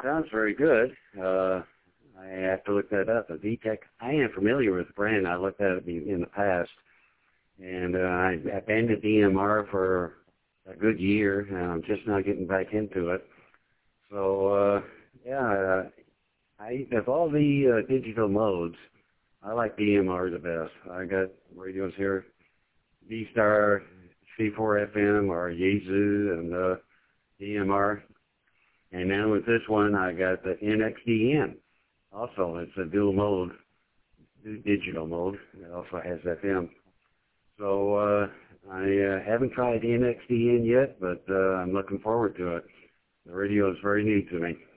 sounds very good. I have to look that up. The VTech, I am familiar with the brand. I looked at it in the past. And I've been to DMR for a good year, and I'm just now getting back into it. So, of all the digital modes, I like DMR the best. I got radios here, V-Star, C4FM, or Yaesu, and DMR. And now with this one, I got the NXDN. Also, it's a dual mode, digital mode. It also has FM. So I haven't tried NXDN yet, but I'm looking forward to it. The radio is very new to me.